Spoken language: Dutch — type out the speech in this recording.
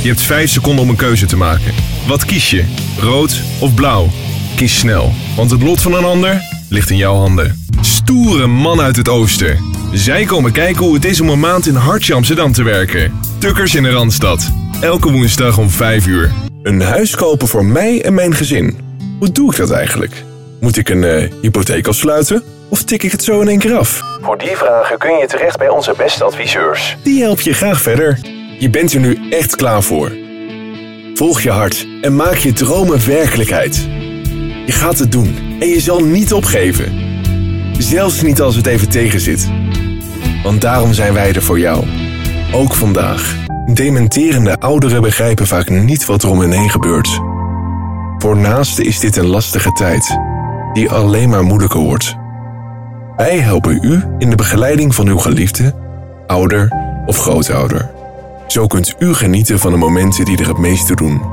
Je hebt 5 seconden om een keuze te maken. Wat kies je? Rood of blauw? Kies snel, want het lot van een ander ligt in jouw handen. Stoere man uit het oosten. Zij komen kijken hoe het is om een maand in hartje Amsterdam te werken. Tukkers in de Randstad. Elke woensdag om 5 uur. Een huis kopen voor mij en mijn gezin. Hoe doe ik dat eigenlijk? Moet ik een hypotheek afsluiten? Of tik ik het zo in één keer af? Voor die vragen kun je terecht bij onze beste adviseurs. Die help je graag verder. Je bent er nu echt klaar voor. Volg je hart en maak je dromen werkelijkheid. Je gaat het doen en je zal niet opgeven. Zelfs niet als het even tegenzit. Want daarom zijn wij er voor jou. Ook vandaag. Dementerende ouderen begrijpen vaak niet wat er om hen heen gebeurt. Voor naasten is dit een lastige tijd, die alleen maar moeilijker wordt. Wij helpen u in de begeleiding van uw geliefde, ouder of grootouder. Zo kunt u genieten van de momenten die er het meeste doen.